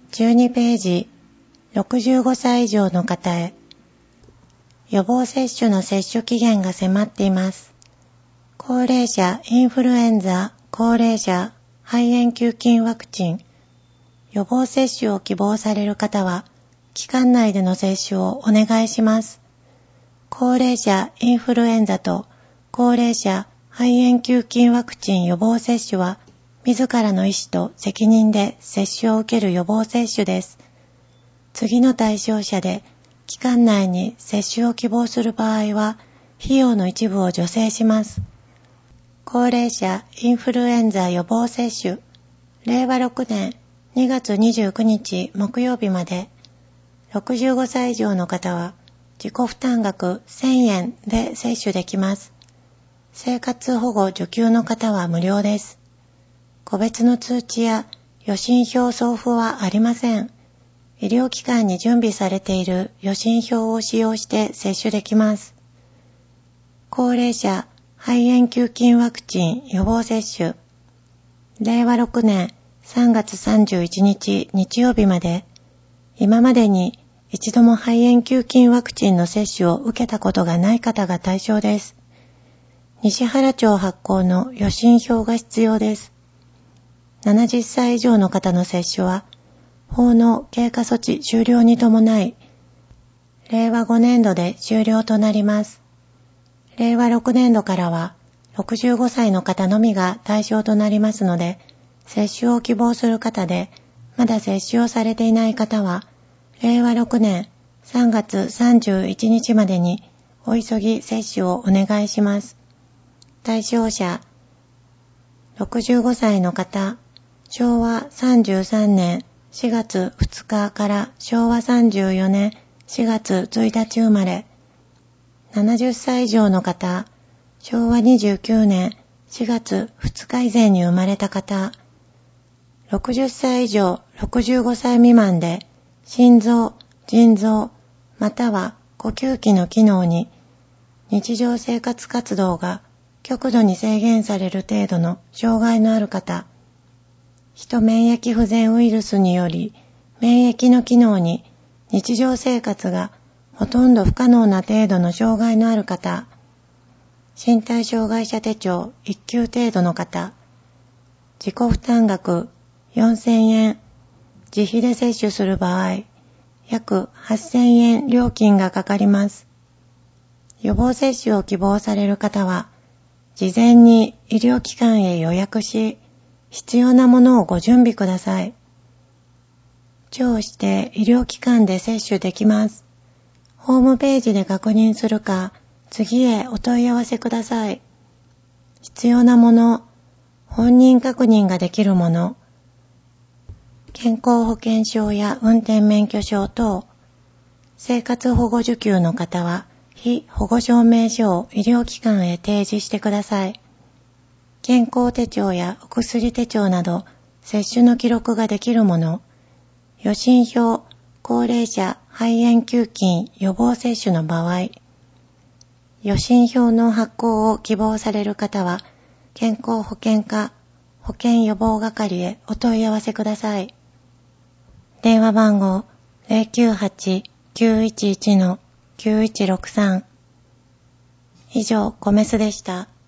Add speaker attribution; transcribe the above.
Speaker 1: 12ページ、65歳以上の方へ。予防接種の接種期限が迫っています。高齢者インフルエンザ、高齢者肺炎球菌ワクチン、予防接種を希望される方は、期間内での接種をお願いします。高齢者インフルエンザと高齢者肺炎球菌ワクチン予防接種は、自らの意思と責任で接種を受ける予防接種です。次の対象者で、期間内に接種を希望する場合は、費用の一部を助成します。高齢者インフルエンザ予防接種、令和6年2月29日木曜日まで、65歳以上の方は自己負担額1000円で接種できます。生活保護受給の方は無料です。個別の通知や予診票送付はありません。医療機関に準備されている予診票を使用して接種できます。高齢者肺炎球菌ワクチン予防接種、令和6年3月31日日曜日まで、今までに一度も肺炎球菌ワクチンの接種を受けたことがない方が対象です。西原町発行の予診票が必要です。70歳以上の方の接種は、法の経過措置終了に伴い、令和5年度で終了となります。令和6年度からは、65歳の方のみが対象となりますので、接種を希望する方で、まだ接種をされていない方は、令和6年3月31日までにお急ぎ接種をお願いします。対象者、65歳の方、昭和33年4月2日から昭和34年4月1日生まれ、70歳以上の方、昭和29年4月2日以前に生まれた方、60歳以上65歳未満で心臓、腎臓、または呼吸器の機能に日常生活活動が極度に制限される程度の障害のある方、ヒト免疫不全ウイルスにより免疫の機能に日常生活がほとんど不可能な程度の障害のある方、身体障害者手帳1級程度の方、自己負担額4000円、自費で接種する場合、約8000円料金がかかります。予防接種を希望される方は、事前に医療機関へ予約し、必要なものをご準備ください。調して医療機関で接種できます。ホームページで確認するか、次へお問い合わせください。必要なもの、本人確認ができるもの、健康保険証や運転免許証等、生活保護受給の方は、被保護証明書を医療機関へ提示してください。健康手帳やお薬手帳など、接種の記録ができるもの、予診票、高齢者肺炎球菌予防接種の場合、予診票の発行を希望される方は、健康保険課保健予防係へお問い合わせください。電話番号 098-911-9163 以上、コメスでした。